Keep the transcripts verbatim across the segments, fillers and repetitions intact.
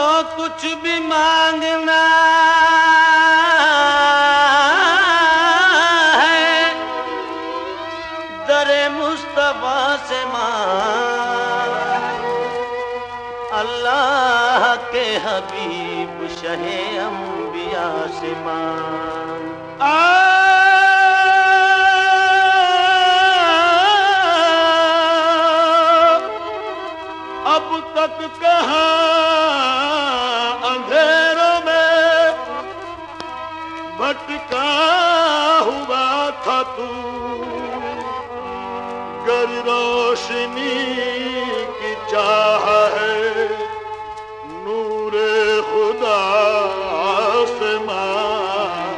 कुछ भी मांगना है दरे मुस्तफा से मांग, अल्लाह के हबीब शहे अंबिया से मांग। अब तक कहाँ अंधेरों में भटका हुआ था तू, गर रोशनी की चाह है नूरे खुदा से मांग।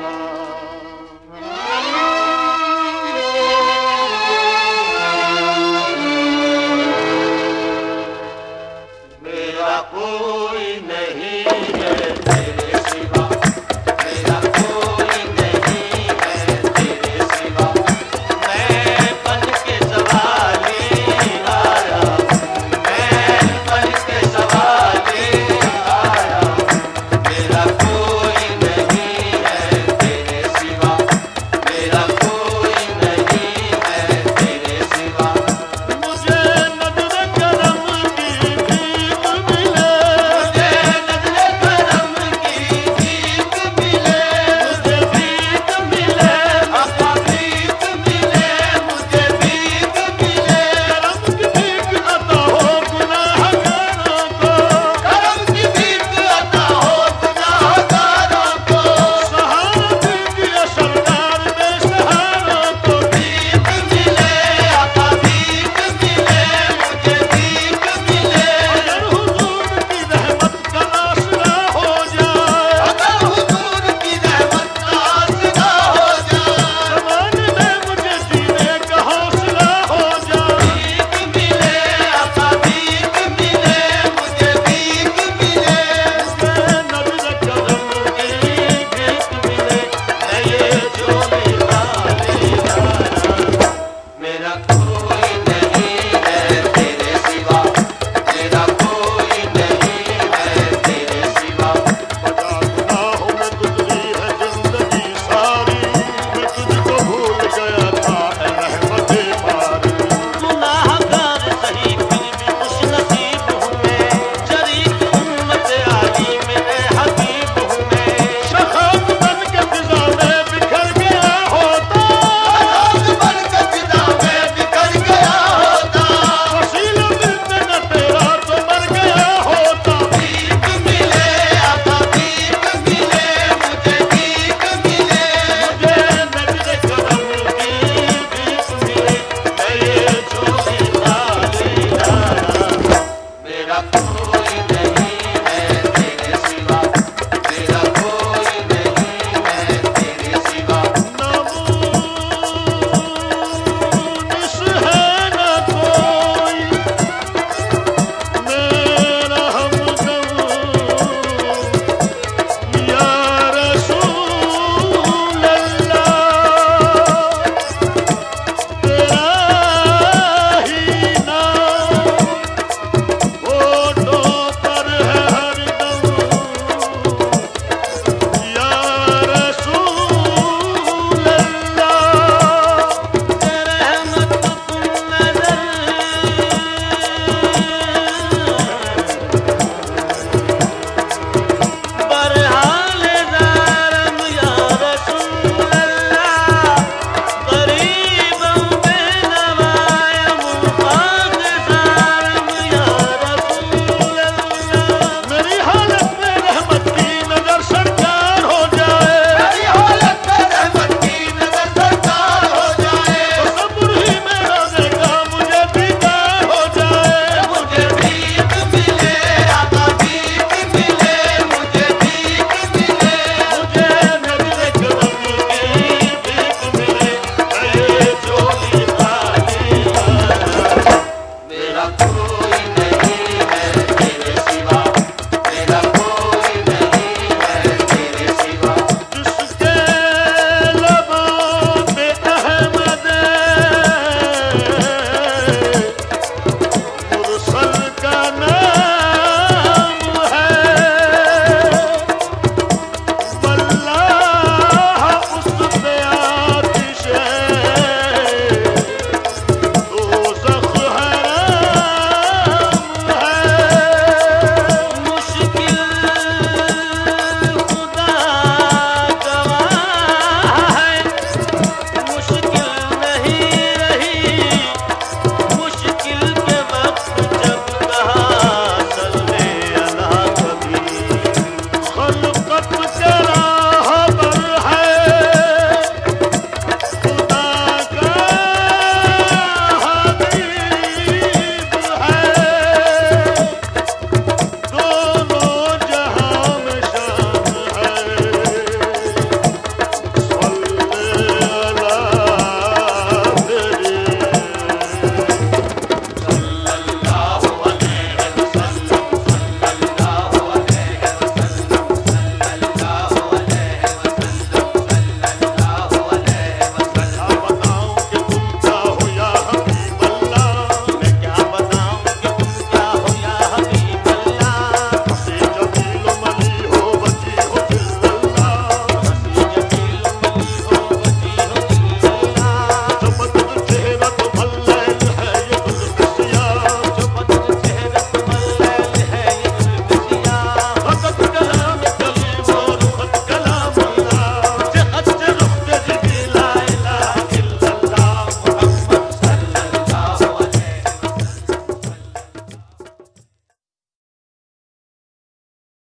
मेरा कोई नहीं है तेरे सिवा, मेरा कोई नहीं है तेरे सिवा, मैं बन के सवाली आया, मैं बन के सवाली आया। मेरा कोई नहीं है तेरे सिवा, मेरा कोई नहीं है तेरे सिवा। मुझे नज़्र करम की भीख मिले, मुझे नज़्र करम की भीख मिले, मुझे भीख मिले, आका भीख मिले, मुझे भीख मिले। करम की भीख अता हो गुनाहगारों को, करम की भीख अता हो गुनाहगारों को, सहारा दीजिए सरदार बेसहारों को। भीख मिले, आका भीख मिले, मुझे भीख मिले। अगर हुजूर की रहमत का आसरा हो जाए, अगर हुजूर की रहमत का आसरा हो जाए, ज़माने में मुझे जीने का हौसला हो जाए। भीख मिले, आका भीख मिले, मुझे भीख मिले। मुझे नज़्र करम की भीख मिले, मैं ये झोली खाली आया। मेरा कोई नहीं